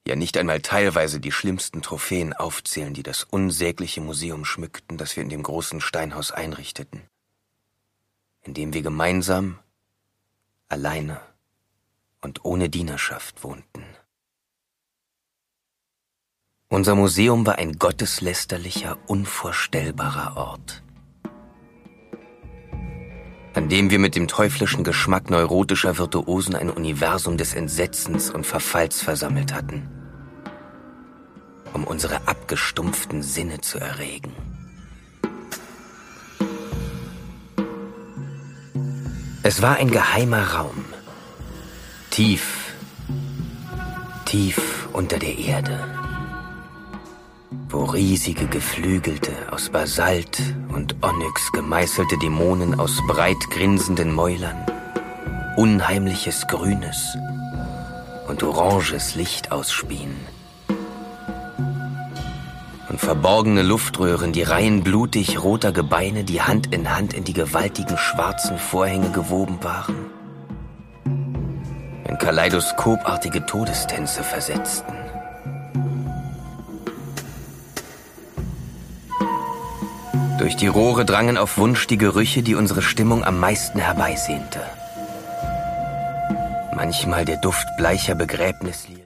ja nicht einmal teilweise die schlimmsten Trophäen aufzählen, die das unsägliche Museum schmückten, das wir in dem großen Steinhaus einrichteten, in dem wir gemeinsam, alleine und ohne Dienerschaft wohnten. Unser Museum war ein gotteslästerlicher, unvorstellbarer Ort, an dem wir mit dem teuflischen Geschmack neurotischer Virtuosen ein Universum des Entsetzens und Verfalls versammelt hatten, um unsere abgestumpften Sinne zu erregen. Es war ein geheimer Raum, tief, tief unter der Erde, wo riesige geflügelte, aus Basalt und Onyx gemeißelte Dämonen aus breit grinsenden Mäulern unheimliches grünes und oranges Licht ausspien und verborgene Luftröhren die Reihen blutig roter Gebeine, die Hand in die gewaltigen schwarzen Vorhänge gewoben waren, in kaleidoskopartige Todestänze versetzten. Durch die Rohre drangen auf Wunsch die Gerüche, die unsere Stimmung am meisten herbeisehnte. Manchmal der Duft bleicher Begräbnislieder.